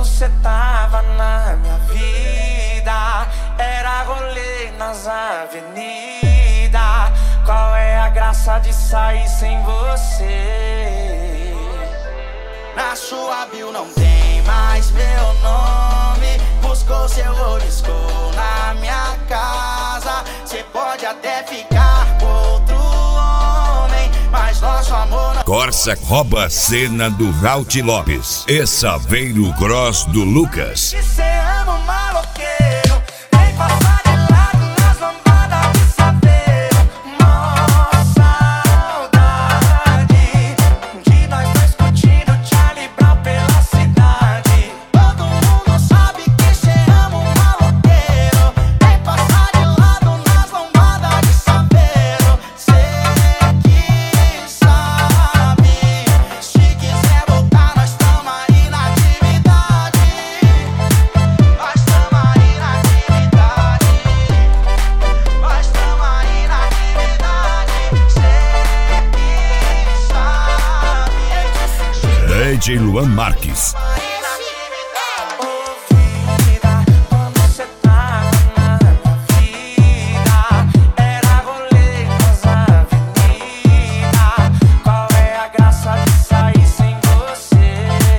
cê tava na minha vida, era rolê nas avenidas. Qual é a graça de sair sem você? Na sua bio não tem mais meu nome. Buscou seu oliscou na minha casa. Cê pode até ficar com outro homem, mas nosso amor não... Corsa rouba a cena do Raut Lopes e Saveiro Cross do Lucas. Que cê ama um maloqueiro, vem passar de lado nas lambadas de Saveiro. Mó saudade de nós dois curtindo Charlie Brown pela cidade. Todo mundo sabe que cê ama um maloqueiro, vem passar de lado nas lambadas de Saveiro. Cê que sabe, se quiser voltar nós tamo aí na atividade. Nós tamo aí na atividade. Nós tamo aí na atividade. Cê que sabe. DJ Luan Marques. Ouvida, quando cê tava na minha vida, era rolê nas avenidas. Qual é a graça de sair sem você?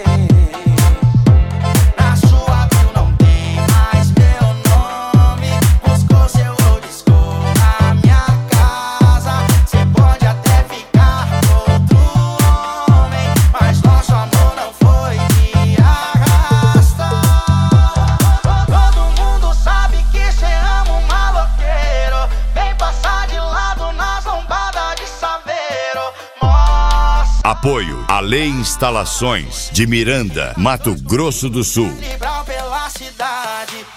Na sua bio não tem mais meu nome. Buscou seu oliscou na minha casa. Cê pode até ficar com outro homem, mas nosso amor não foi de arrasta. Todo mundo sabe que cê ama um maloqueiro, vem passar de lado nas lombadas de Saveiro. Mostra Apoio Ale Instalações de Miranda, Mato Grosso do Sul. Brown pela cidade.